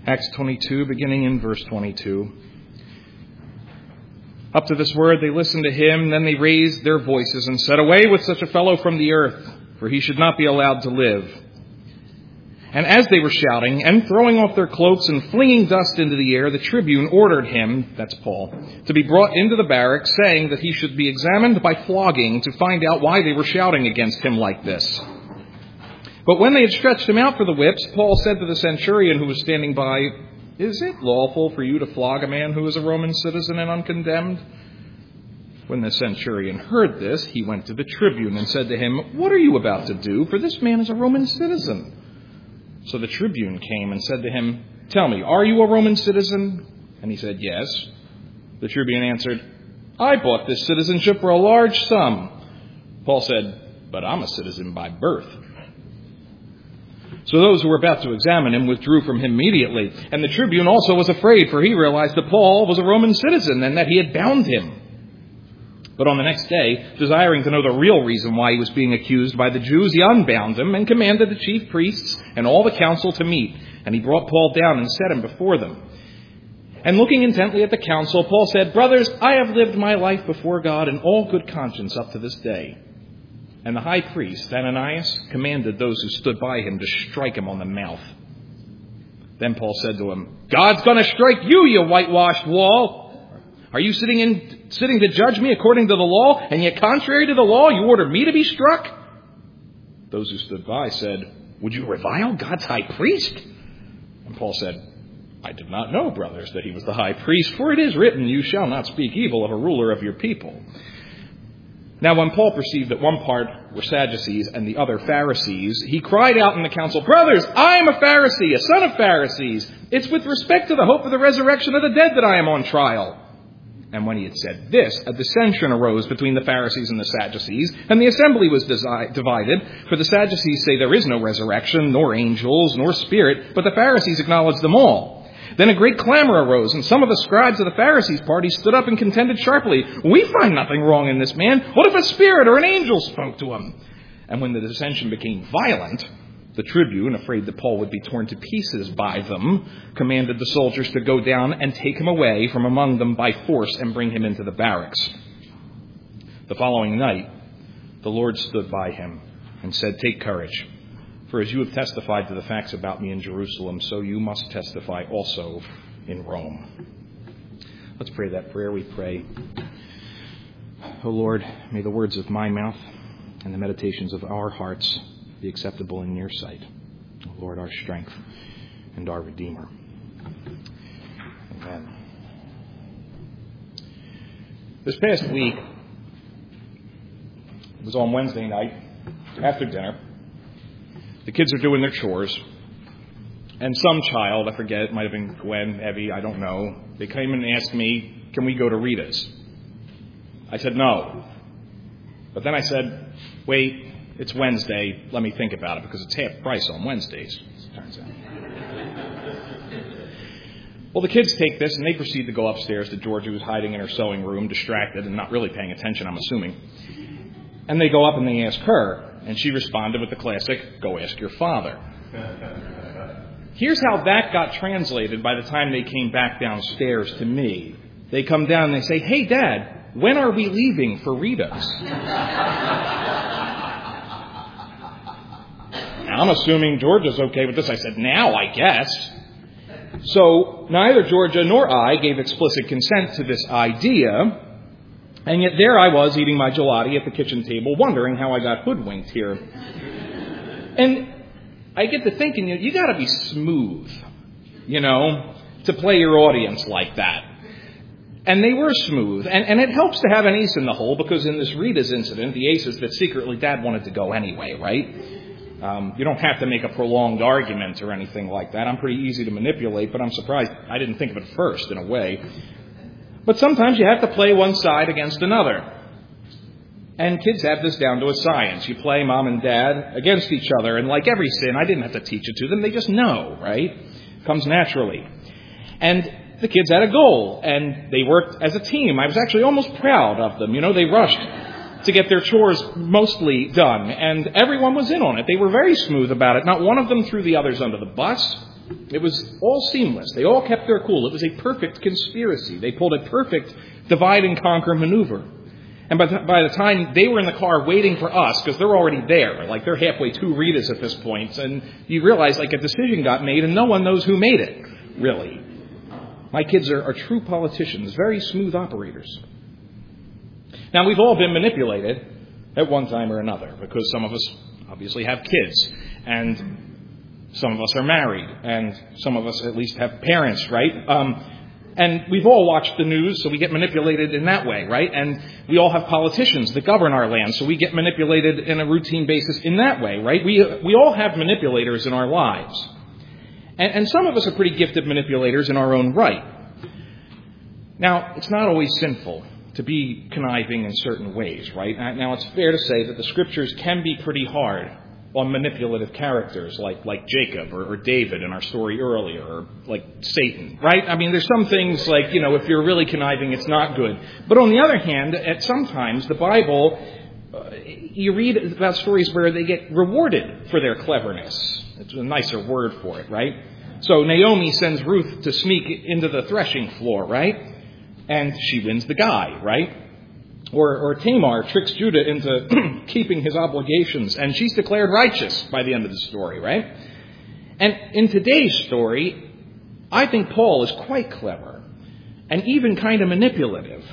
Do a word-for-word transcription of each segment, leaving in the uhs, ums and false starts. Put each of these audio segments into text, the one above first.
Acts twenty-two, beginning in verse twenty-two. Up to this word they listened to him, then they raised their voices and said, "Away with such a fellow from the earth, for he should not be allowed to live." And as they were shouting and throwing off their cloaks and flinging dust into the air, the tribune ordered him, that's Paul, to be brought into the barracks, saying that he should be examined by flogging to find out why they were shouting against him like this. But when they had stretched him out for the whips, Paul said to the centurion who was standing by, "Is it lawful for you to flog a man who is a Roman citizen and uncondemned?" When the centurion heard this, he went to the tribune and said to him, "What are you about to do? For this man is a Roman citizen." So the tribune came and said to him, "Tell me, are you a Roman citizen?" And he said, "Yes." The tribune answered, "I bought this citizenship for a large sum." Paul said, "But I'm a citizen by birth." So those who were about to examine him withdrew from him immediately. And the tribune also was afraid, for he realized that Paul was a Roman citizen and that he had bound him. But on the next day, desiring to know the real reason why he was being accused by the Jews, he unbound him and commanded the chief priests and all the council to meet. And he brought Paul down and set him before them. And looking intently at the council, Paul said, "Brothers, I have lived my life before God in all good conscience up to this day." And the high priest, Ananias, commanded those who stood by him to strike him on the mouth. Then Paul said to him, "God's going to strike you, you whitewashed wall. Are you sitting in sitting to judge me according to the law, and yet contrary to the law, you order me to be struck?" Those who stood by said, "Would you revile God's high priest?" And Paul said, "I did not know, brothers, that he was the high priest, for it is written, 'You shall not speak evil of a ruler of your people.'" Now, when Paul perceived that one part were Sadducees and the other Pharisees, he cried out in the council, "Brothers, I am a Pharisee, a son of Pharisees. It's with respect to the hope of the resurrection of the dead that I am on trial." And when he had said this, a dissension arose between the Pharisees and the Sadducees, and the assembly was desi- divided. For the Sadducees say there is no resurrection, nor angels, nor spirit, but the Pharisees acknowledge them all. Then a great clamor arose, and some of the scribes of the Pharisees' party stood up and contended sharply, "We find nothing wrong in this man. What if a spirit or an angel spoke to him?" And when the dissension became violent, the tribune, afraid that Paul would be torn to pieces by them, commanded the soldiers to go down and take him away from among them by force and bring him into the barracks. The following night, the Lord stood by him and said, "Take courage. For as you have testified to the facts about me in Jerusalem, so you must testify also in Rome." Let's pray that prayer, we pray. O Lord, may the words of my mouth and the meditations of our hearts be acceptable in your sight. O Lord, our strength and our Redeemer. Amen. This past week, it was on Wednesday night, after dinner. The kids are doing their chores, and some child, I forget, it might have been Gwen, Evie, I don't know, they came and asked me, "Can we go to Rita's?" I said no. But then I said, "Wait, it's Wednesday, let me think about it, because it's half price on Wednesdays," it turns out. Well, the kids take this, and they proceed to go upstairs to Georgia, who's hiding in her sewing room, distracted and not really paying attention, I'm assuming. And they go up and they ask her. And she responded with the classic, "Go ask your father." Here's how that got translated by the time they came back downstairs to me. They come down and they say, "Hey, Dad, when are we leaving for Rita's?" Now, I'm assuming Georgia's okay with this. I said, "Now, I guess." So neither Georgia nor I gave explicit consent to this idea. And yet there I was eating my gelati at the kitchen table, wondering how I got hoodwinked here. And I get to thinking, you, you got to be smooth, you know, to play your audience like that. And they were smooth. And, and it helps to have an ace in the hole, because in this Rita's incident, the ace is that secretly Dad wanted to go anyway, right? Um, you don't have to make a prolonged argument or anything like that. I'm pretty easy to manipulate, but I'm surprised I didn't think of it first, in a way. But sometimes you have to play one side against another. And kids have this down to a science. You play mom and dad against each other. And like every sin, I didn't have to teach it to them. They just know, right? It comes naturally. And the kids had a goal. And they worked as a team. I was actually almost proud of them. You know, they rushed to get their chores mostly done. And everyone was in on it. They were very smooth about it. Not one of them threw the others under the bus. It was all seamless. They all kept their cool. It was a perfect conspiracy. They pulled a perfect divide and conquer maneuver. And by the, by the time they were in the car waiting for us, because they're already there, like they're halfway to Ritas at this point, and you realize like a decision got made and no one knows who made it, really. My kids are, are true politicians, very smooth operators. Now, we've all been manipulated at one time or another, because some of us obviously have kids, and some of us are married, and some of us at least have parents, right? Um, and we've all watched the news, so we get manipulated in that way, right? And we all have politicians that govern our land, so we get manipulated in a routine basis in that way, right? We we all have manipulators in our lives. And, and some of us are pretty gifted manipulators in our own right. Now, it's not always sinful to be conniving in certain ways, right? Now, it's fair to say that the Scriptures can be pretty hard on manipulative characters like, like Jacob or, or David in our story earlier, or like Satan, right? I mean, there's some things like, you know, if you're really conniving, it's not good. But on the other hand, at sometimes the Bible, uh, you read about stories where they get rewarded for their cleverness. It's a nicer word for it, right? So Naomi sends Ruth to sneak into the threshing floor, right? And she wins the guy, right? Or, or Tamar tricks Judah into keeping his obligations, and she's declared righteous by the end of the story, right? And in today's story, I think Paul is quite clever and even kind of manipulative.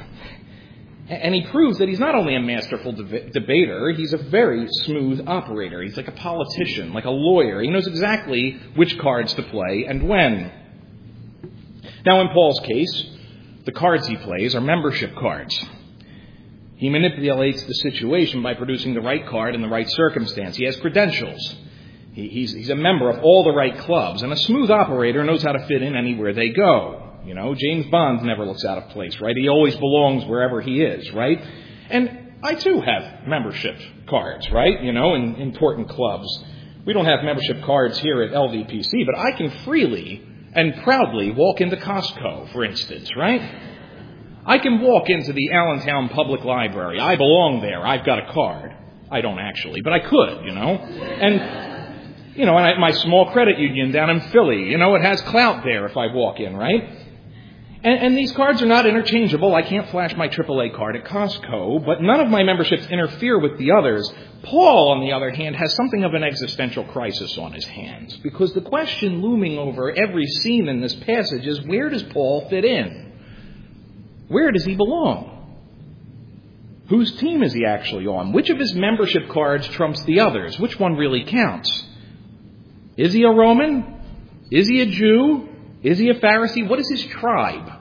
And he proves that he's not only a masterful deb- debater, he's a very smooth operator. He's like a politician, like a lawyer. He knows exactly which cards to play and when. Now, in Paul's case, the cards he plays are membership cards. He manipulates the situation by producing the right card in the right circumstance. He has credentials. He, he's, he's a member of all the right clubs. And a smooth operator knows how to fit in anywhere they go. You know, James Bond never looks out of place, right? He always belongs wherever he is, right? And I, too, have membership cards, right? You know, in important clubs. We don't have membership cards here at L V P C, but I can freely and proudly walk into Costco, for instance, right? I can walk into the Allentown Public Library. I belong there. I've got a card. I don't actually, but I could, you know. And, you know, and I, my small credit union down in Philly, you know, it has clout there if I walk in, right? And, and these cards are not interchangeable. I can't flash my triple A card at Costco, but none of my memberships interfere with the others. Paul, on the other hand, has something of an existential crisis on his hands, because the question looming over every scene in this passage is, where does Paul fit in? Where does he belong? Whose team is he actually on? Which of his membership cards trumps the others? Which one really counts? Is he a Roman? Is he a Jew? Is he a Pharisee? What is his tribe?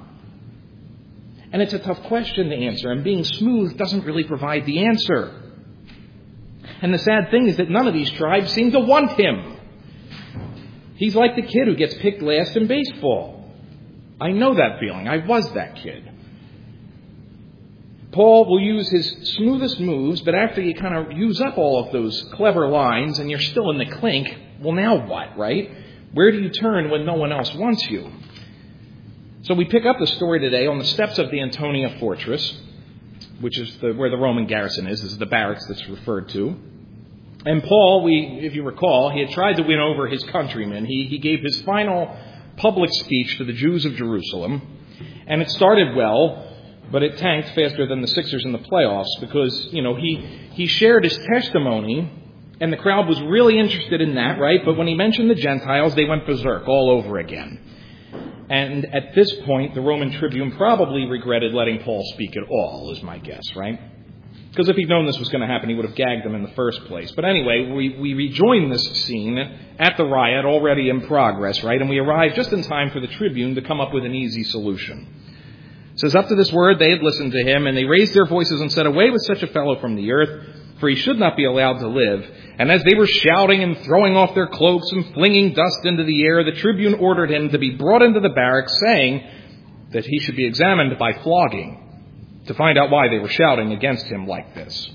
And it's a tough question to answer, and being smooth doesn't really provide the answer. And the sad thing is that none of these tribes seem to want him. He's like the kid who gets picked last in baseball. I know that feeling. I was that kid. Paul will use his smoothest moves, but after you kind of use up all of those clever lines and you're still in the clink, well, now what, right? Where do you turn when no one else wants you? So we pick up the story today on the steps of the Antonia Fortress, which is the, where the Roman garrison is. This is the barracks that's referred to. And Paul, we, if you recall, he had tried to win over his countrymen. He, he gave his final public speech to the Jews of Jerusalem, and it started well. But it tanked faster than the Sixers in the playoffs because, you know, he, he shared his testimony, and the crowd was really interested in that, right? But when he mentioned the Gentiles, they went berserk all over again. And at this point, the Roman tribune probably regretted letting Paul speak at all, is my guess, right? Because if he'd known this was going to happen, he would have gagged him in the first place. But anyway, we, we rejoin this scene at the riot, already in progress, right? And we arrive just in time for the tribune to come up with an easy solution. It says, up to this word they had listened to him, and they raised their voices and said, away with such a fellow from the earth, for he should not be allowed to live. And as they were shouting and throwing off their cloaks and flinging dust into the air, the tribune ordered him to be brought into the barracks, saying that he should be examined by flogging to find out why they were shouting against him like this.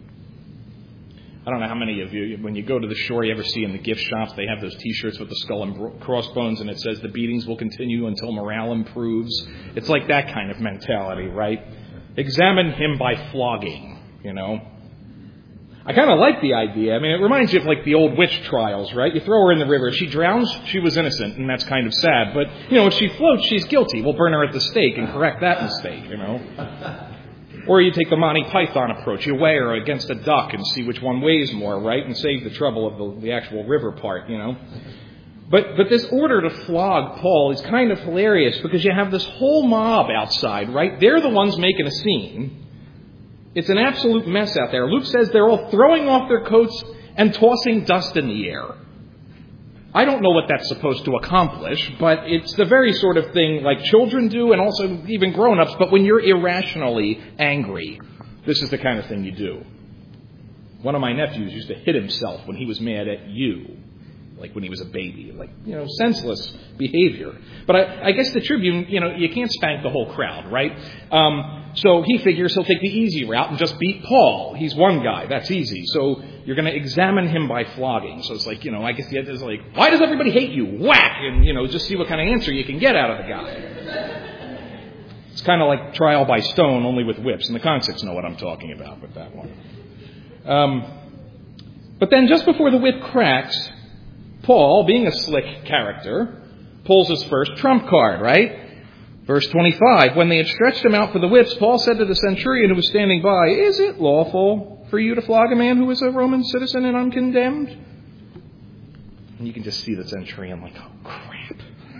I don't know how many of you, when you go to the shore, you ever see in the gift shops, they have those T-shirts with the skull and crossbones, and it says the beatings will continue until morale improves. It's like that kind of mentality, right? Examine him by flogging, you know. I kind of like the idea. I mean, it reminds you of like the old witch trials, right? You throw her in the river. If she drowns, she was innocent, and that's kind of sad. But, you know, if she floats, she's guilty. We'll burn her at the stake and correct that mistake, you know. Or you take the Monty Python approach. You weigh her against a duck and see which one weighs more, right? And save the trouble of the, the actual river part, you know. But but this order to flog Paul is kind of hilarious because you have this whole mob outside, right? They're the ones making a scene. It's an absolute mess out there. Luke says they're all throwing off their coats and tossing dust in the air. I don't know what that's supposed to accomplish, but it's the very sort of thing like children do and also even grown-ups. But when you're irrationally angry, this is the kind of thing you do. One of my nephews used to hit himself when he was mad at you. Like when he was a baby, like, you know, senseless behavior. But I, I guess the Tribune, you know, you can't spank the whole crowd, right? Um, so he figures he'll take the easy route and just beat Paul. He's one guy. That's easy. So you're going to examine him by flogging. So it's like, you know, I guess the idea is like, why does everybody hate you? Whack! And, you know, just see what kind of answer you can get out of the guy. It's kind of like trial by stone, only with whips. And the convicts know what I'm talking about with that one. Um, but then just before the whip cracks, Paul, being a slick character, pulls his first trump card, right? Verse twenty-five, when they had stretched him out for the whips, Paul said to the centurion who was standing by, is it lawful for you to flog a man who is a Roman citizen and uncondemned? And you can just see the centurion like, oh, crap.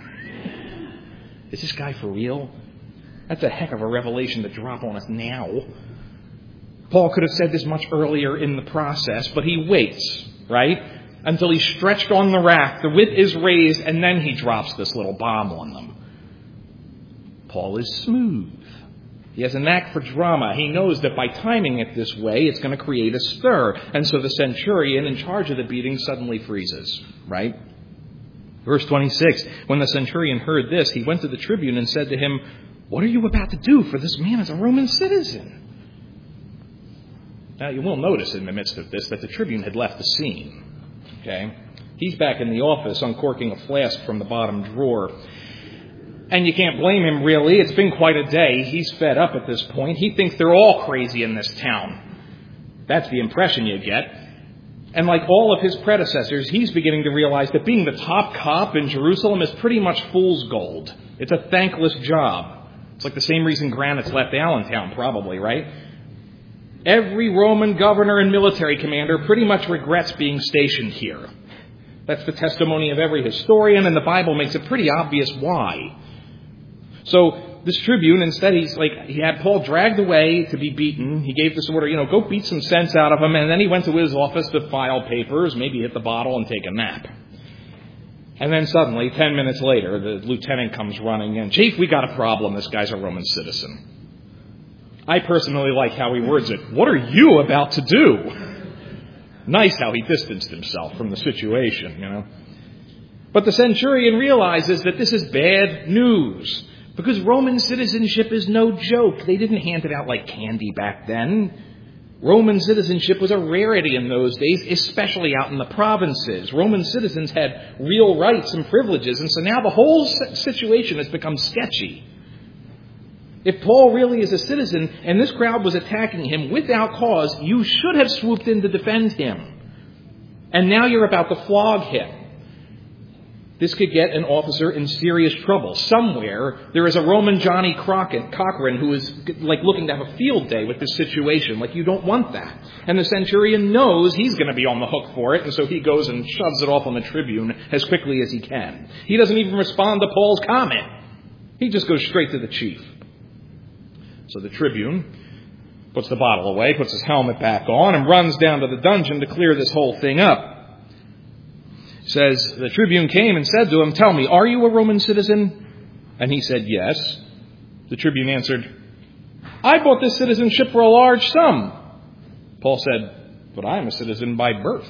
Is this guy for real? That's a heck of a revelation to drop on us now. Paul could have said this much earlier in the process, but he waits, right? Until he's stretched on the rack, the whip is raised, and then he drops this little bomb on them. Paul is smooth. He has a knack for drama. He knows that by timing it this way, it's going to create a stir. And so the centurion in charge of the beating suddenly freezes, right? Verse twenty-six, when the centurion heard this, he went to the tribune and said to him, what are you about to do? For this man is a Roman citizen. Now, you will notice in the midst of this that the tribune had left the scene. Okay, he's back in the office uncorking a flask from the bottom drawer. And you can't blame him, really. It's been quite a day. He's fed up at this point. He thinks they're all crazy in this town. That's the impression you get. And like all of his predecessors, he's beginning to realize that being the top cop in Jerusalem is pretty much fool's gold. It's a thankless job. It's like the same reason Granite's left Allentown, probably, right? Every Roman governor and military commander pretty much regrets being stationed here. That's the testimony of every historian, and the Bible makes it pretty obvious why. So this tribune, instead, he's like, he had Paul dragged away to be beaten. He gave this order, you know, go beat some sense out of him, and then he went to his office to file papers, maybe hit the bottle and take a nap. And then suddenly, ten minutes later, the lieutenant comes running in. Chief, we got a problem. This guy's a Roman citizen. I personally like how he words it. What are you about to do? Nice how he distanced himself from the situation, you know. But the centurion realizes that this is bad news because Roman citizenship is no joke. They didn't hand it out like candy back then. Roman citizenship was a rarity in those days, especially out in the provinces. Roman citizens had real rights and privileges, and so now the whole situation has become sketchy. If Paul really is a citizen and this crowd was attacking him without cause, you should have swooped in to defend him. And now you're about to flog him. This could get an officer in serious trouble. Somewhere there is a Roman Johnny Crockett, Cochran who is like looking to have a field day with this situation. Like, you don't want that. And the centurion knows he's going to be on the hook for it, and so he goes and shoves it off on the tribune as quickly as he can. He doesn't even respond to Paul's comment. He just goes straight to the chief. So the tribune puts the bottle away, puts his helmet back on, and runs down to the dungeon to clear this whole thing up. It says, the tribune came and said to him, tell me, are you a Roman citizen? And he said, yes. The tribune answered, I bought this citizenship for a large sum. Paul said, but I am a citizen by birth.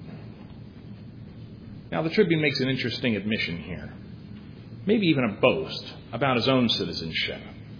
Now the tribune makes an interesting admission here. Maybe even a boast about his own citizenship.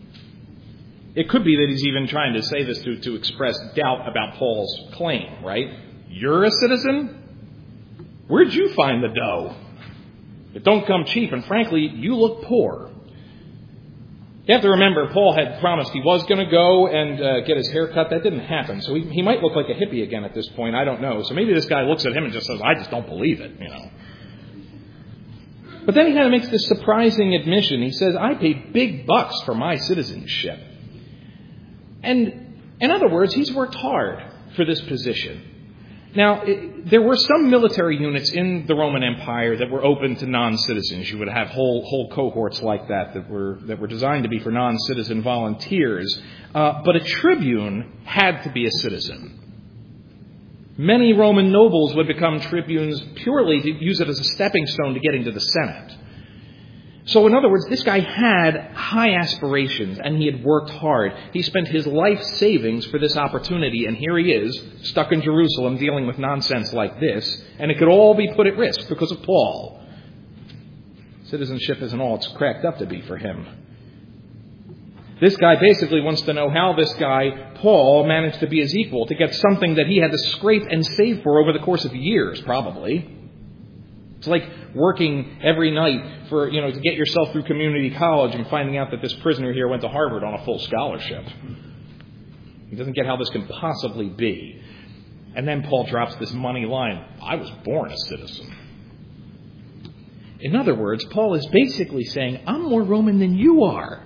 It could be that he's even trying to say this to, to express doubt about Paul's claim, right? You're a citizen? Where'd you find the dough? It don't come cheap, and frankly, you look poor. You have to remember, Paul had promised he was going to go and uh, get his hair cut. That didn't happen. So he, he might look like a hippie again at this point. I don't know. So maybe this guy looks at him and just says, I just don't believe it, you know. But then he kind of makes this surprising admission. He says, I paid big bucks for my citizenship. And in other words, he's worked hard for this position. Now, it, there were some military units in the Roman Empire that were open to non-citizens. You would have whole whole cohorts like that that were that were designed to be for non-citizen volunteers. Uh, but a tribune had to be a citizen. Many Roman nobles would become tribunes purely to use it as a stepping stone to getting to the Senate. So in other words, this guy had high aspirations and he had worked hard. He spent his life savings for this opportunity, and here he is, stuck in Jerusalem dealing with nonsense like this, and it could all be put at risk because of Paul. Citizenship isn't all it's cracked up to be for him. This guy basically wants to know how this guy, Paul, managed to be his equal, to get something that he had to scrape and save for over the course of years, probably. It's like working every night for, you know, to get yourself through community college and finding out that this prisoner here went to Harvard on a full scholarship. He doesn't get how this can possibly be. And then Paul drops this money line, I was born a citizen. In other words, Paul is basically saying, I'm more Roman than you are.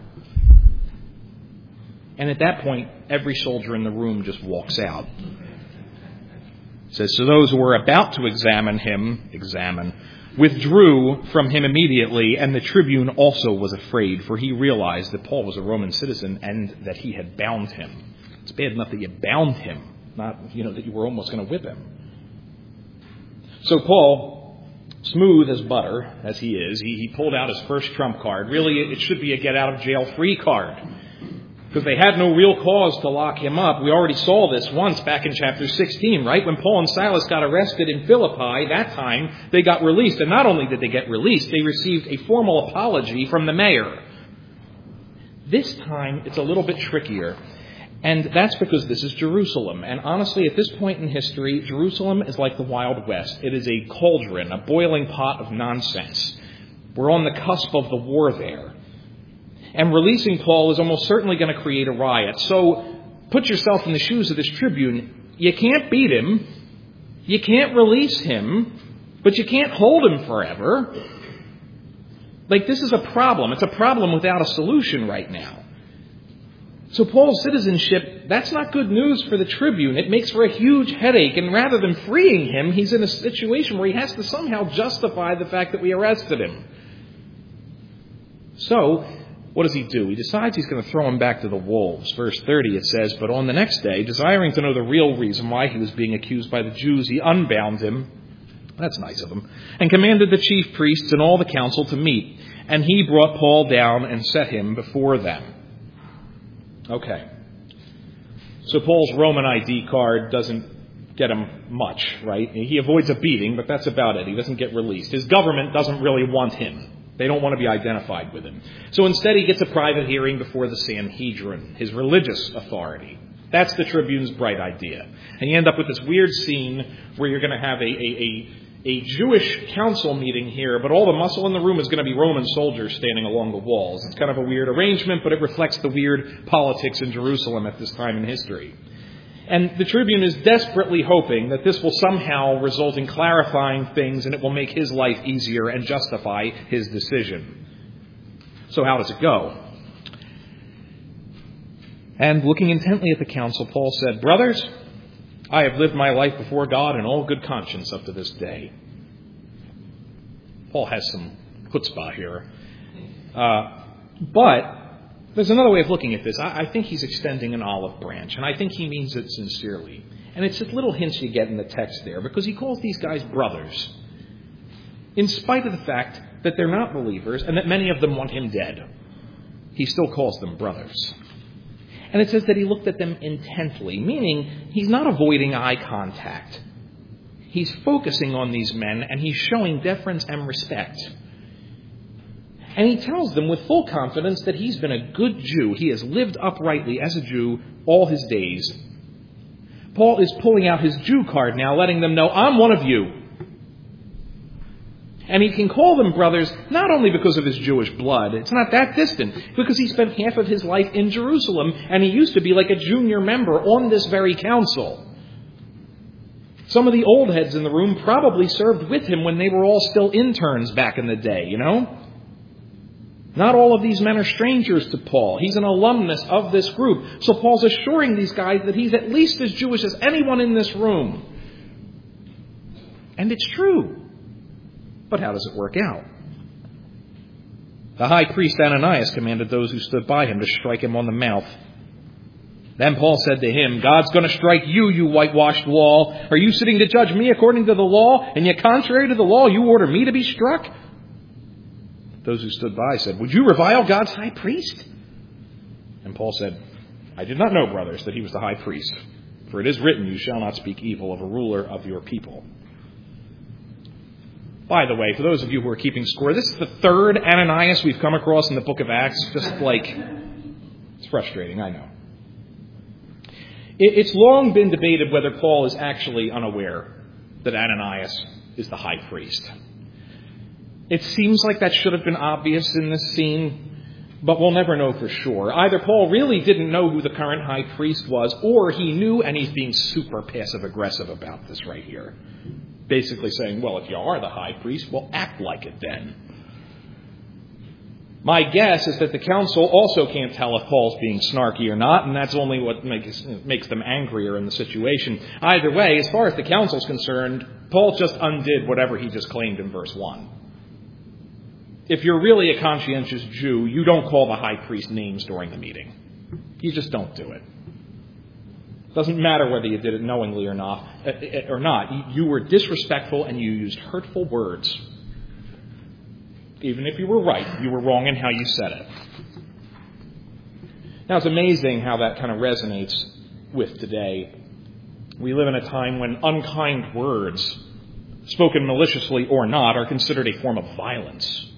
And at that point, every soldier in the room just walks out. It says, so those who were about to examine him, examine, withdrew from him immediately, and the tribune also was afraid, for he realized that Paul was a Roman citizen and that he had bound him. It's bad enough that you bound him, not, you know, that you were almost going to whip him. So Paul, smooth as butter, as he is, he, he pulled out his first trump card. Really, it should be a get-out-of-jail-free card, because they had no real cause to lock him up. We already saw this once back in chapter sixteen, right? When Paul and Silas got arrested in Philippi, that time they got released. And not only did they get released, they received a formal apology from the mayor. This time, it's a little bit trickier. And that's because this is Jerusalem. And honestly, at this point in history, Jerusalem is like the Wild West. It is a cauldron, a boiling pot of nonsense. We're on the cusp of the war there. And releasing Paul is almost certainly going to create a riot. So put yourself in the shoes of this tribune. You can't beat him. You can't release him. But you can't hold him forever. Like, this is a problem. It's a problem without a solution right now. So Paul's citizenship, that's not good news for the tribune. It makes for a huge headache. And rather than freeing him, he's in a situation where he has to somehow justify the fact that we arrested him. So what does he do? He decides he's going to throw him back to the wolves. Verse thirty, it says, but on the next day, desiring to know the real reason why he was being accused by the Jews, he unbound him. That's nice of him. And commanded the chief priests and all the council to meet. And he brought Paul down and set him before them. Okay. So Paul's Roman I D card doesn't get him much, right? He avoids a beating, but that's about it. He doesn't get released. His government doesn't really want him. They don't want to be identified with him. So instead he gets a private hearing before the Sanhedrin, his religious authority. That's the tribune's bright idea. And you end up with this weird scene where you're going to have a, a, a, a Jewish council meeting here, but all the muscle in the room is going to be Roman soldiers standing along the walls. It's kind of a weird arrangement, but it reflects the weird politics in Jerusalem at this time in history. And the tribune is desperately hoping that this will somehow result in clarifying things and it will make his life easier and justify his decision. So how does it go? And looking intently at the council, Paul said, brothers, I have lived my life before God in all good conscience up to this day. Paul has some chutzpah here. Uh, but there's another way of looking at this. I, I think he's extending an olive branch, and I think he means it sincerely. And it's just little hints you get in the text there, because he calls these guys brothers, in spite of the fact that they're not believers and that many of them want him dead. He still calls them brothers. And it says that he looked at them intently, meaning he's not avoiding eye contact. He's focusing on these men, and he's showing deference and respect. And he tells them with full confidence that he's been a good Jew. He has lived uprightly as a Jew all his days. Paul is pulling out his Jew card now, letting them know, I'm one of you. And he can call them brothers not only because of his Jewish blood. It's not that distant. Because he spent half of his life in Jerusalem, and he used to be like a junior member on this very council. Some of the old heads in the room probably served with him when they were all still interns back in the day, you know? Not all of these men are strangers to Paul. He's an alumnus of this group. So Paul's assuring these guys that he's at least as Jewish as anyone in this room. And it's true. But how does it work out? The high priest Ananias commanded those who stood by him to strike him on the mouth. Then Paul said to him, God's going to strike you, you whitewashed wall. Are you sitting to judge me according to the law? And yet contrary to the law, you order me to be struck? Those who stood by said, would you revile God's high priest? And Paul said, I did not know, brothers, that he was the high priest. For it is written, you shall not speak evil of a ruler of your people. By the way, for those of you who are keeping score, this is the third Ananias we've come across in the book of Acts. Just like, it's frustrating, I know. It's long been debated whether Paul is actually unaware that Ananias is the high priest. It seems like that should have been obvious in this scene, but we'll never know for sure. Either Paul really didn't know who the current high priest was, or he knew and he's being super passive-aggressive about this right here. Basically saying, well, if you are the high priest, well, act like it then. My guess is that the council also can't tell if Paul's being snarky or not, and that's only what makes, makes them angrier in the situation. Either way, as far as the council's concerned, Paul just undid whatever he just claimed in verse one. If you're really a conscientious Jew, you don't call the high priest names during the meeting. You just don't do it. Doesn't matter whether you did it knowingly or not. Or not. You were disrespectful and you used hurtful words. Even if you were right, you were wrong in how you said it. Now, it's amazing how that kind of resonates with today. We live in a time when unkind words, spoken maliciously or not, are considered a form of violence.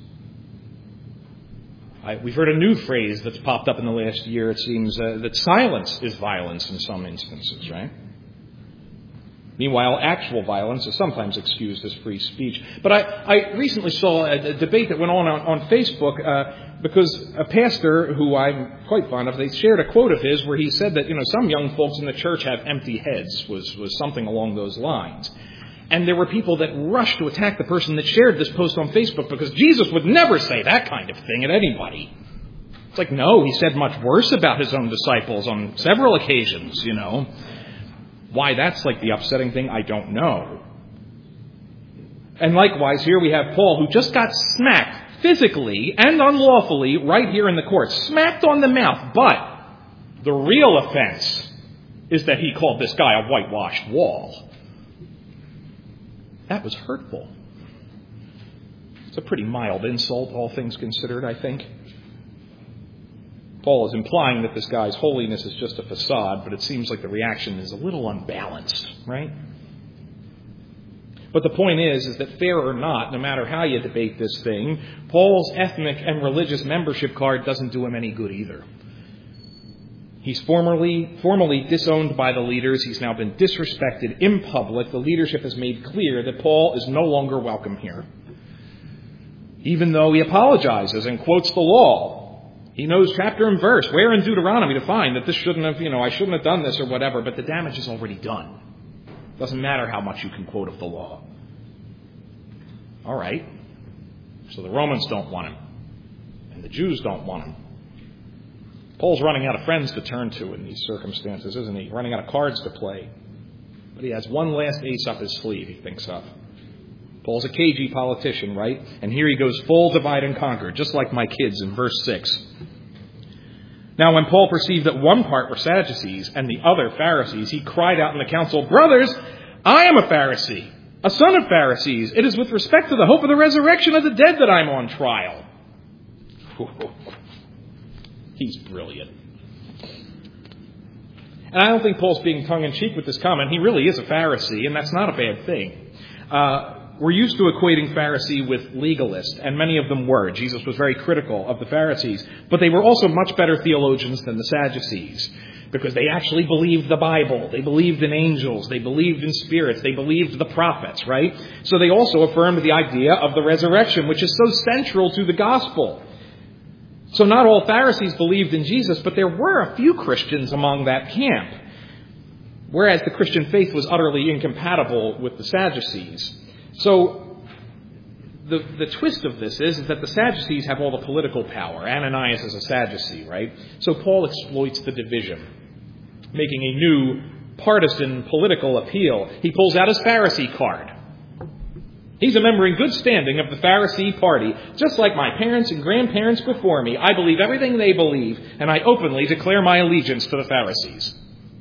I, we've heard a new phrase that's popped up in the last year, it seems, uh, that silence is violence in some instances, right? Meanwhile, actual violence is sometimes excused as free speech. But I, I recently saw a, a debate that went on on, on Facebook uh, because a pastor who I'm quite fond of, they shared a quote of his where he said that, you know, some young folks in the church have empty heads, was, was something along those lines. And there were people that rushed to attack the person that shared this post on Facebook because Jesus would never say that kind of thing at anybody. It's like, no, he said much worse about his own disciples on several occasions, you know. Why that's like the upsetting thing, I don't know. And likewise, here we have Paul, who just got smacked physically and unlawfully right here in the court. Smacked on the mouth. But the real offense is that he called this guy a whitewashed wall. That was hurtful. It's a pretty mild insult, all things considered, I think. Paul is implying that this guy's holiness is just a facade, but it seems like the reaction is a little unbalanced, right? But the point is, is that fair or not, no matter how you debate this thing, Paul's ethnic and religious membership card doesn't do him any good either. He's formerly, formally disowned by the leaders. He's now been disrespected in public. The leadership has made clear that Paul is no longer welcome here. Even though he apologizes and quotes the law. He knows chapter and verse, where in Deuteronomy to find that this shouldn't have, you know, I shouldn't have done this or whatever, but the damage is already done. Doesn't matter how much you can quote of the law. All right. So the Romans don't want him. And the Jews don't want him. Paul's running out of friends to turn to in these circumstances, isn't he? Running out of cards to play. But he has one last ace up his sleeve, he thinks of. Paul's a cagey politician, right? And here he goes full divide and conquer, just like my kids in verse six. Now when Paul perceived that one part were Sadducees and the other Pharisees, he cried out in the council, "Brothers, I am a Pharisee, a son of Pharisees. It is with respect to the hope of the resurrection of the dead that I'm on trial." He's brilliant. And I don't think Paul's being tongue-in-cheek with this comment. He really is a Pharisee, and that's not a bad thing. Uh, we're used to equating Pharisee with legalist, and many of them were. Jesus was very critical of the Pharisees, but they were also much better theologians than the Sadducees. because they actually believed the Bible. They believed in angels. They believed in spirits. They believed the prophets, right? So they also affirmed the idea of the resurrection, which is so central to the gospel. So not all Pharisees believed in Jesus, but there were a few Christians among that camp. Whereas the Christian faith was utterly incompatible with the Sadducees. So the, the twist of this is, is that the Sadducees have all the political power. Ananias is a Sadducee, right? So Paul exploits the division, making a new partisan political appeal. He pulls out his Pharisee card. He's a member in good standing of the Pharisee party. Just like my parents and grandparents before me, I believe everything they believe, and I openly declare my allegiance to the Pharisees.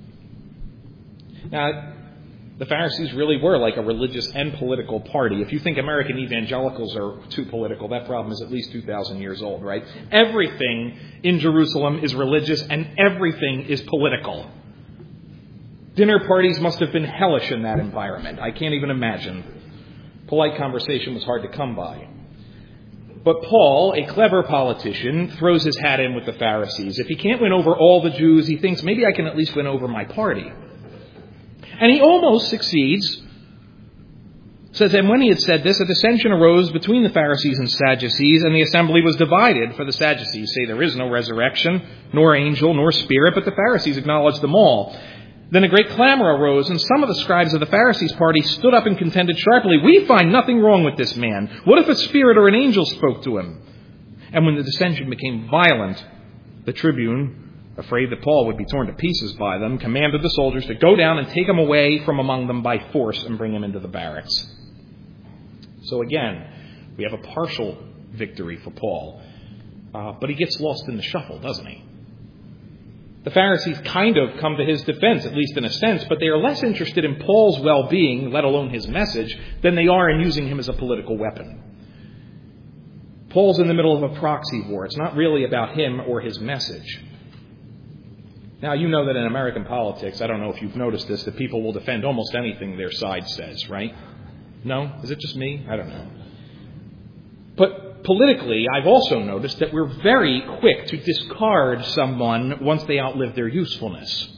Now, the Pharisees really were like a religious and political party. If you think American evangelicals are too political, that problem is at least two thousand years old, right? Everything in Jerusalem is religious and everything is political. Dinner parties must have been hellish in that environment. I can't even imagine. Polite conversation was hard to come by. But Paul, a clever politician, throws his hat in with the Pharisees. If he can't win over all the Jews, he thinks maybe I can at least win over my party. And he almost succeeds. It says, and when he had said this, a dissension arose between the Pharisees and Sadducees, and the assembly was divided. For the Sadducees say there is no resurrection, nor angel, nor spirit, but the Pharisees acknowledge them all. Then a great clamor arose, and some of the scribes of the Pharisees' party stood up and contended sharply, we find nothing wrong with this man. What if a spirit or an angel spoke to him? And when the dissension became violent, the tribune, afraid that Paul would be torn to pieces by them, commanded the soldiers to go down and take him away from among them by force and bring him into the barracks. So again, we have a partial victory for Paul, uh, but he gets lost in the shuffle, doesn't he? The Pharisees kind of come to his defense, at least in a sense, but they are less interested in Paul's well-being, let alone his message, than they are in using him as a political weapon. Paul's in the middle of a proxy war. It's not really about him or his message. Now, you know that in American politics, I don't know if you've noticed this, that people will defend almost anything their side says, right? No? Is it just me? I don't know. But politically, I've also noticed that we're very quick to discard someone once they outlive their usefulness.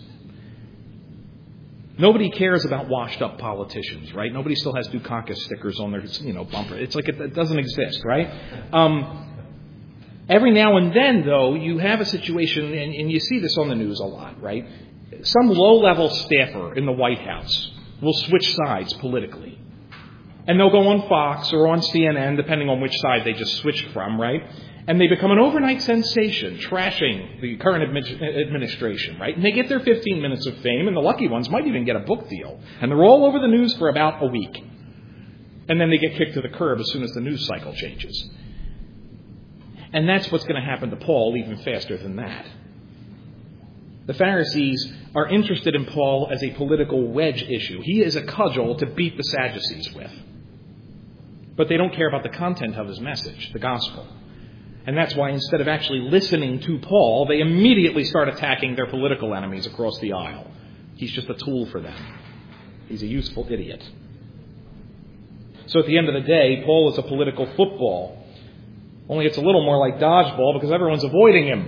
Nobody cares about washed-up politicians, right? Nobody still has Dukakis stickers on their, you know, bumper. It's like it, it doesn't exist, right? Um... Every now and then, though, you have a situation, and, and you see this on the news a lot, right? Some low-level staffer in the White House will switch sides politically. And they'll go on Fox or on C N N, depending on which side they just switched from, right? And they become an overnight sensation, trashing the current administration, right? And they get their fifteen minutes of fame, and the lucky ones might even get a book deal. And they're all over the news for about a week. And then they get kicked to the curb as soon as the news cycle changes. And that's what's going to happen to Paul even faster than that. The Pharisees are interested in Paul as a political wedge issue. He is a cudgel to beat the Sadducees with. But they don't care about the content of his message, the gospel. And that's why instead of actually listening to Paul, they immediately start attacking their political enemies across the aisle. He's just a tool for them. He's a useful idiot. So at the end of the day, Paul is a political football. Only it's a little more like dodgeball because everyone's avoiding him.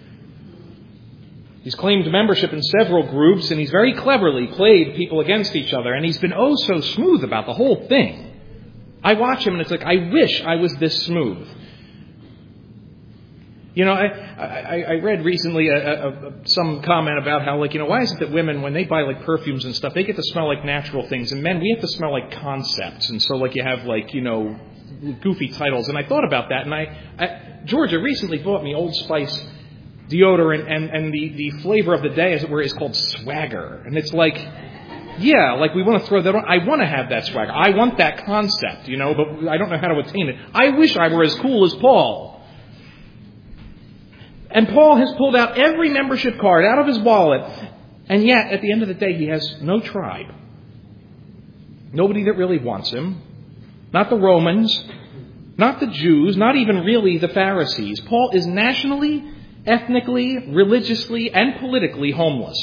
He's claimed membership in several groups, and he's very cleverly played people against each other, and he's been oh so smooth about the whole thing. I watch him, and it's like, I wish I was this smooth. You know, I, I, I read recently a, a, a, some comment about how, like, you know, why is it that women, when they buy, like, perfumes and stuff, they get to smell like natural things, and men, we have to smell like concepts, and so, like, you have, like, you know, goofy titles. And I thought about that, and I, I Georgia recently bought me Old Spice deodorant, and, and the, the flavor of the day, as it were, is called swagger. And it's like, yeah, like we want to throw that on. I want to have that swagger. I want that concept, you know, but I don't know how to attain it. I wish I were as cool as Paul. And Paul has pulled out every membership card out of his wallet, and yet, at the end of the day, he has no tribe. Nobody that really wants him. Not the Romans, not the Jews, not even really the Pharisees. Paul is nationally, ethnically, religiously, and politically homeless.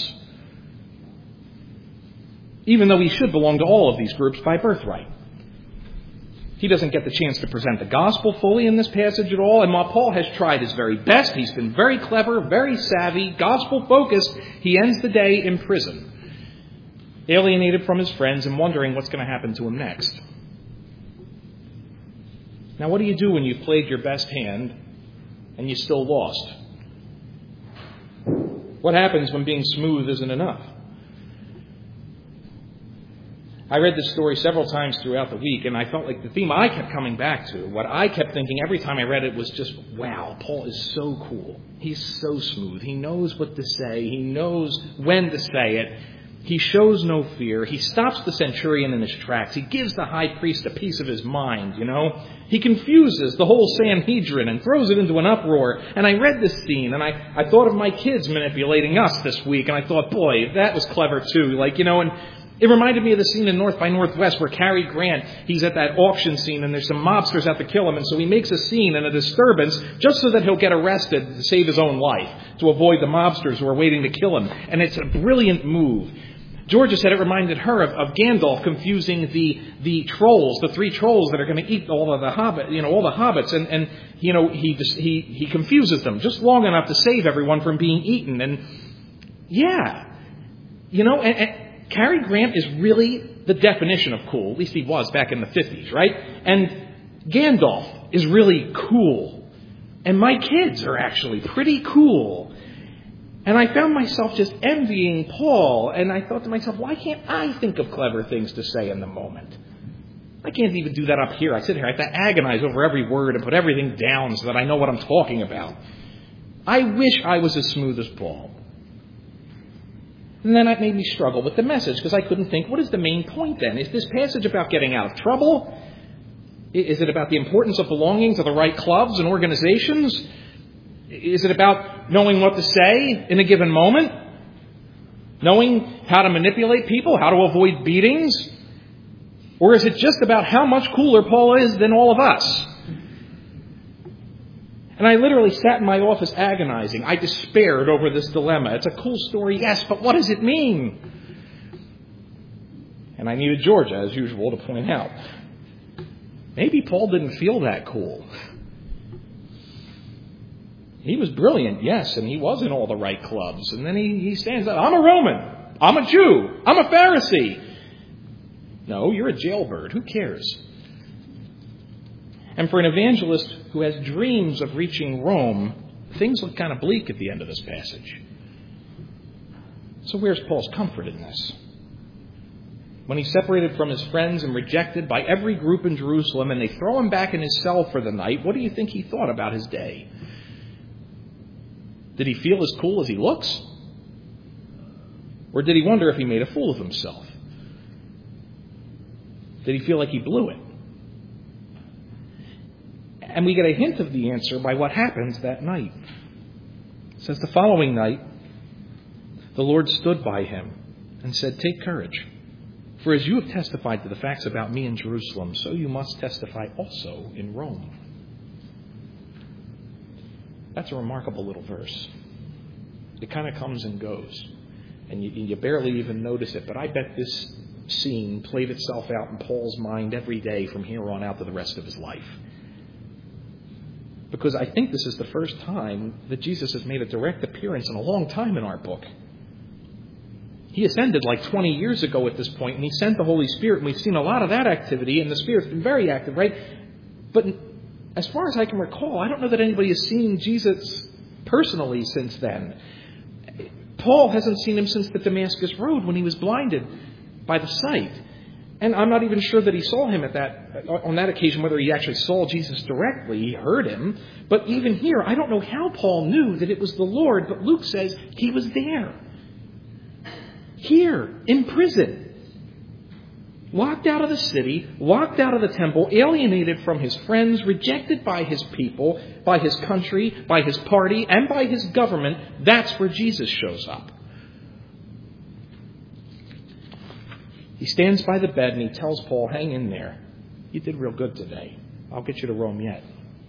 Even though he should belong to all of these groups by birthright. He doesn't get the chance to present the gospel fully in this passage at all. And while Paul has tried his very best, he's been very clever, very savvy, gospel-focused, he ends the day in prison, alienated from his friends and wondering what's going to happen to him next. Now, what do you do when you've played your best hand and you still lost? What happens when being smooth isn't enough? I read this story several times throughout the week, and I felt like the theme I kept coming back to, what I kept thinking every time I read it was just, wow, Paul is so cool. He's so smooth. He knows what to say. He knows when to say it. He shows no fear. He stops the centurion in his tracks. He gives the high priest a piece of his mind, you know. He confuses the whole Sanhedrin and throws it into an uproar. And I read this scene, and I, I thought of my kids manipulating us this week, and I thought, boy, that was clever too. Like, you know, and it reminded me of the scene in North by Northwest where Cary Grant, he's at that auction scene and there's some mobsters out to kill him. And so he makes a scene and a disturbance just so that he'll get arrested to save his own life, to avoid the mobsters who are waiting to kill him. And it's a brilliant move. Georgia said it reminded her of, of Gandalf confusing the the trolls, the three trolls that are going to eat all of the hobbit, you know, all the hobbits, and and you know he just, he he confuses them just long enough to save everyone from being eaten. And yeah, you know, and, and Cary Grant is really the definition of cool. At least he was back in the fifties, right? And Gandalf is really cool. And my kids are actually pretty cool. And I found myself just envying Paul. And I thought to myself, why can't I think of clever things to say in the moment? I can't even do that up here. I sit here, I have to agonize over every word and put everything down so that I know what I'm talking about. I wish I was as smooth as Paul. And then that made me struggle with the message because I couldn't think, what is the main point then? Is this passage about getting out of trouble? Is it about the importance of belonging to the right clubs and organizations? Is it about knowing what to say in a given moment? Knowing how to manipulate people, how to avoid beatings? Or is it just about how much cooler Paul is than all of us? And I literally sat in my office agonizing. I despaired over this dilemma. It's a cool story, yes, but what does it mean? And I needed Georgia, as usual, to point out. Maybe Paul didn't feel that cool. He was brilliant, yes, and he was in all the right clubs. And then he, he stands up, I'm a Roman. I'm a Jew. I'm a Pharisee. No, you're a jailbird. Who cares? And for an evangelist who has dreams of reaching Rome, things look kind of bleak at the end of this passage. So where's Paul's comfort in this? When he's separated from his friends and rejected by every group in Jerusalem and they throw him back in his cell for the night, what do you think he thought about his day? Did he feel as cool as he looks? Or did he wonder if he made a fool of himself? Did he feel like he blew it? And we get a hint of the answer by what happens that night. It says, the following night, the Lord stood by him and said, take courage. For as you have testified to the facts about me in Jerusalem, so you must testify also in Rome. That's a remarkable little verse. It kind of comes and goes. And you, you barely even notice it. But I bet this scene played itself out in Paul's mind every day from here on out to the rest of his life. Because I think this is the first time that Jesus has made a direct appearance in a long time in our book. He ascended like twenty years ago at this point, and he sent the Holy Spirit, and we've seen a lot of that activity, and the Spirit's been very active, right? But as far as I can recall, I don't know that anybody has seen Jesus personally since then. Paul hasn't seen him since the Damascus Road when he was blinded by the sight. And I'm not even sure that he saw him at that on that occasion, whether he actually saw Jesus directly. He heard him. But even here, I don't know how Paul knew that it was the Lord, but Luke says he was there. Here, in prison. Locked out of the city, locked out of the temple, alienated from his friends, rejected by his people, by his country, by his party, and by his government. That's where Jesus shows up. He stands by the bed and he tells Paul, hang in there. You did real good today. I'll get you to Rome yet.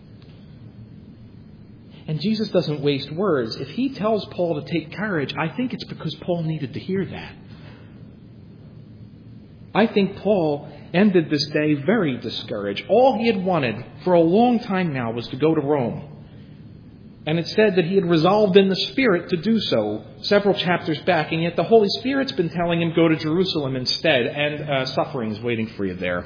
And Jesus doesn't waste words. If he tells Paul to take courage, I think it's because Paul needed to hear that. I think Paul ended this day very discouraged. All he had wanted for a long time now was to go to Rome. And it said that he had resolved in the Spirit to do so several chapters back, and yet the Holy Spirit's been telling him go to Jerusalem instead, and uh, suffering's waiting for you there.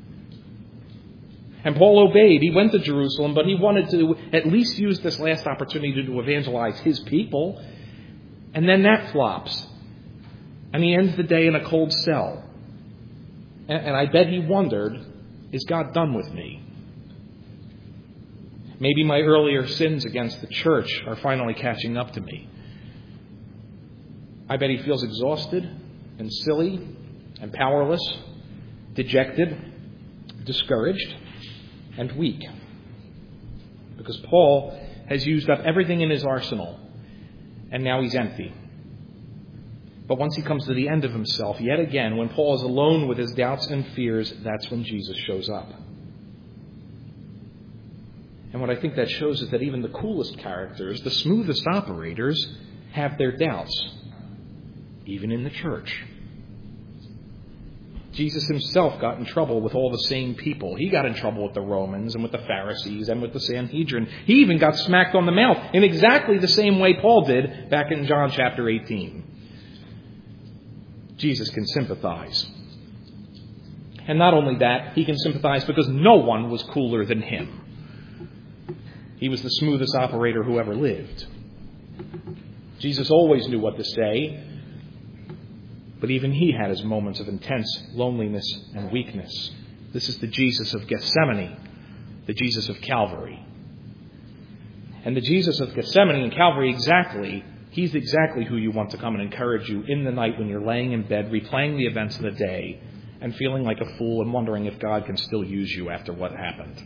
And Paul obeyed. He went to Jerusalem, but he wanted to at least use this last opportunity to evangelize his people. And then that flops. And he ends the day in a cold cell. And, and I bet he wondered, is God done with me? Maybe my earlier sins against the church are finally catching up to me. I bet he feels exhausted and silly and powerless, dejected, discouraged, and weak. Because Paul has used up everything in his arsenal, and now he's empty. But once he comes to the end of himself, yet again, when Paul is alone with his doubts and fears, that's when Jesus shows up. And what I think that shows is that even the coolest characters, the smoothest operators, have their doubts, even in the church. Jesus himself got in trouble with all the same people. He got in trouble with the Romans and with the Pharisees and with the Sanhedrin. He even got smacked on the mouth in exactly the same way Paul did back in John chapter eighteen. Jesus can sympathize. And not only that, he can sympathize because no one was cooler than him. He was the smoothest operator who ever lived. Jesus always knew what to say, but even he had his moments of intense loneliness and weakness. This is the Jesus of Gethsemane, the Jesus of Calvary. And the Jesus of Gethsemane and Calvary, exactly, he's exactly who you want to come and encourage you in the night when you're laying in bed, replaying the events of the day, and feeling like a fool and wondering if God can still use you after what happened.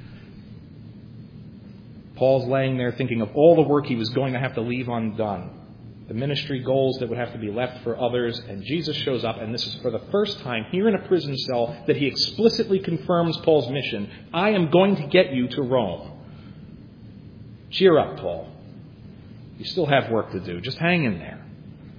Paul's laying there thinking of all the work he was going to have to leave undone, the ministry goals that would have to be left for others, and Jesus shows up, and this is for the first time here in a prison cell that he explicitly confirms Paul's mission. I am going to get you to Rome. Cheer up, Paul. You still have work to do. Just hang in there.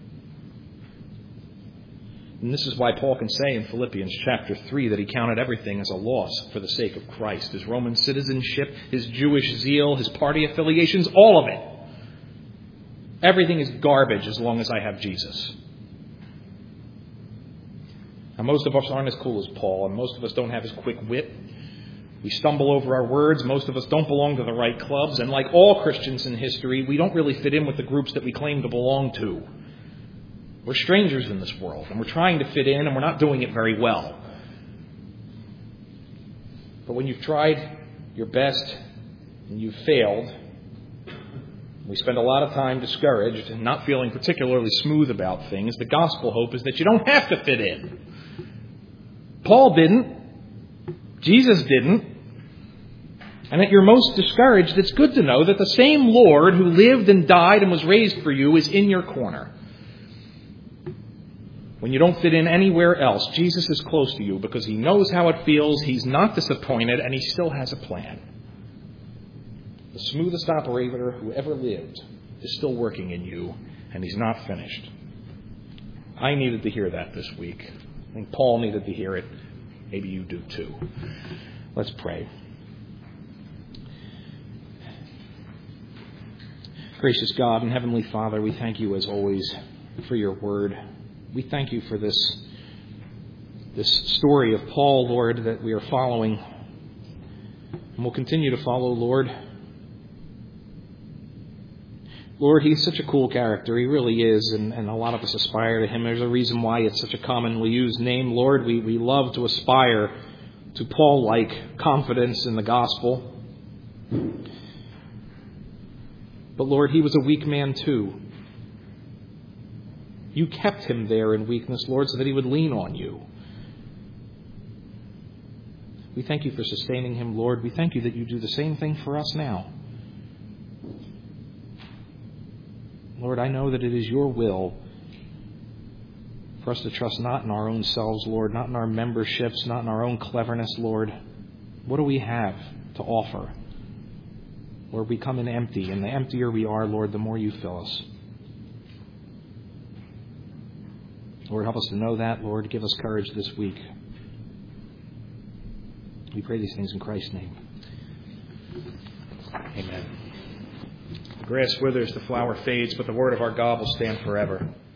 And this is why Paul can say in Philippians chapter three that he counted everything as a loss for the sake of Christ. His Roman citizenship, his Jewish zeal, his party affiliations, all of it. Everything is garbage as long as I have Jesus. Now, most of us aren't as cool as Paul, and most of us don't have his quick wit. We stumble over our words. Most of us don't belong to the right clubs. And like all Christians in history, we don't really fit in with the groups that we claim to belong to. We're strangers in this world, and we're trying to fit in, and we're not doing it very well. But when you've tried your best and you've failed, we spend a lot of time discouraged and not feeling particularly smooth about things. The gospel hope is that you don't have to fit in. Paul didn't. Jesus didn't. And at your most discouraged, it's good to know that the same Lord who lived and died and was raised for you is in your corner. When you don't fit in anywhere else, Jesus is close to you because he knows how it feels, he's not disappointed, and he still has a plan. The smoothest operator who ever lived is still working in you, and he's not finished. I needed to hear that this week. I think Paul needed to hear it. Maybe you do too. Let's pray. Gracious God and Heavenly Father, we thank you as always for your word. We thank you for this, this story of Paul, Lord, that we are following. And we'll continue to follow, Lord. Lord, he's such a cool character. He really is, and, and a lot of us aspire to him. There's a reason why it's such a commonly used name. Lord, we, we love to aspire to Paul-like confidence in the gospel. But Lord, he was a weak man too. You kept him there in weakness, Lord, so that he would lean on you. We thank you for sustaining him, Lord. We thank you that you do the same thing for us now. Lord, I know that it is your will for us to trust not in our own selves, Lord, not in our memberships, not in our own cleverness, Lord. What do we have to offer? Lord, we come in empty, and the emptier we are, Lord, the more you fill us. Lord, help us to know that. Lord, give us courage this week. We pray these things in Christ's name. Amen. The grass withers, the flower fades, but the word of our God will stand forever.